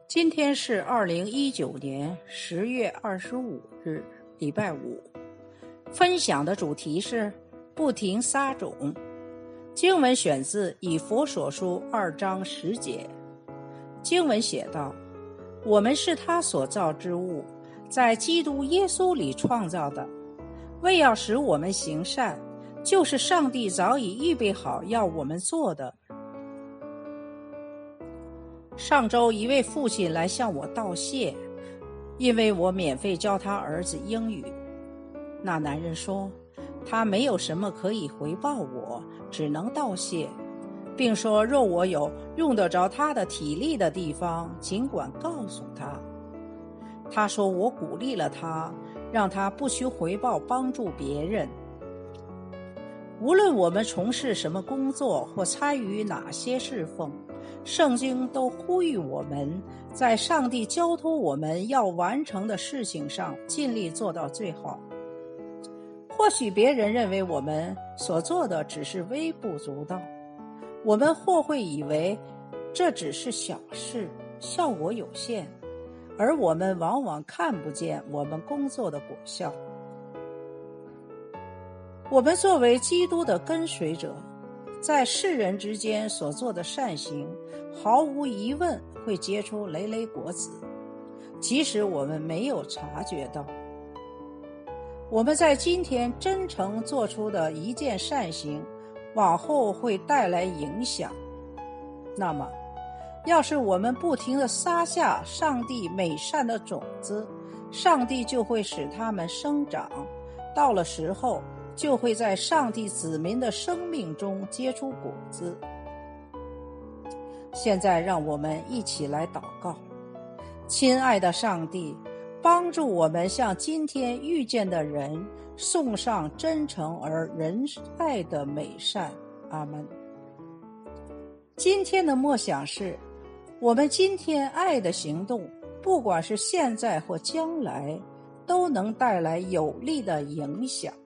今天是2019年10月25日，礼拜五。分享的主题是不停撒种。经文选自以弗所书2章10节。经文写道：我们是他所造之物，在基督耶稣里创造的，为要使我们行善，就是上帝早已预备好要我们做的。上周一位父亲来向我道谢，因为我免费教他儿子英语。那男人说，他没有什么可以回报我，只能道谢，并说若我有用得着他的体力的地方，尽管告诉他。他说我鼓励了他，让他不求回报帮助别人。无论我们从事什么工作或参与哪些侍奉，圣经都呼吁我们在上帝交托我们要完成的事情上尽力做到最好。或许别人认为我们所做的只是微不足道，我们或会以为这只是小事，效果有限，而我们往往看不见我们工作的果效。我们作为基督的跟随者，在世人之间所做的善行，毫无疑问会结出累累果子，即使我们没有察觉到。我们在今天真诚做出的一件善行，往后会带来影响。那么，要是我们不停地撒下上帝美善的种子，上帝就会使它们生长，到了时候，就会在上帝子民的生命中结出果子。现在让我们一起来祷告。亲爱的上帝，帮助我们向今天遇见的人送上真诚而仁爱的美善。阿们。今天的默想是，我们今天爱的行动，不管是现在或将来，都能带来有利的影响。